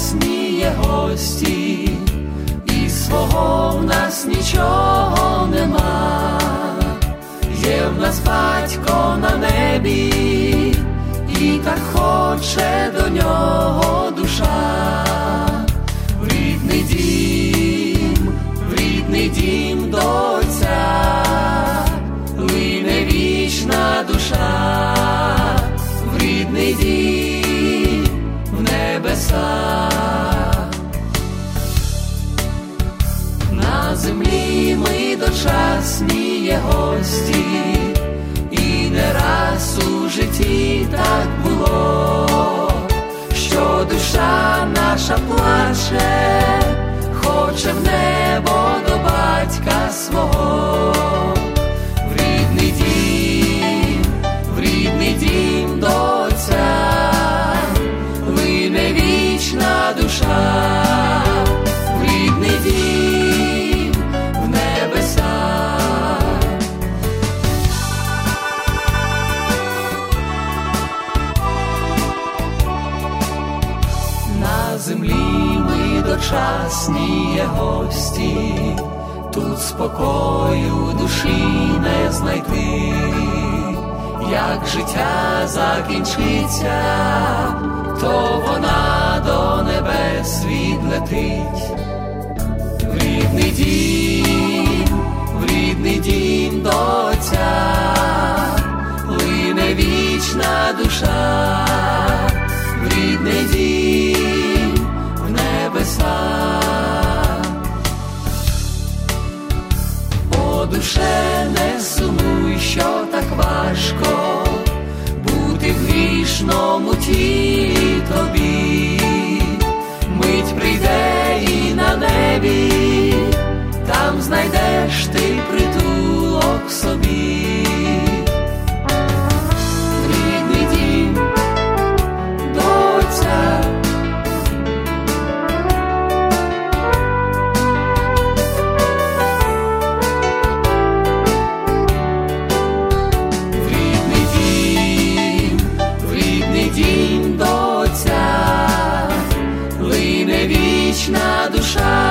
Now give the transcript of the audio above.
дочасні гості, і свого в нас нічого нема. Є в нас батько на небі, і так хоче до нього душа. В рідний дім до Отця лине вічна душа. В рідний дім, в небеса. На землі ми дочасні є гості, і не раз у житті так було, що душа наша плаче, хоче в небо до батька свого. В рідний дім до Отця лине вічна душа. В рідний дім, в небеса. На землі ми дочасні є гості, тут спокою душі не знайти. Як життя закінчиться, то вона до небес відлетить. В рідний дім до Отця лине вічна душа. В рідний дім, в небеса. О, душе, не сумуй, що так важко бути в грішному тілі тобі. Мить прийде і на небі, там знайдеш ти притулок собі. В рідний дім до Отця. Дім до Отця лине вічна душа.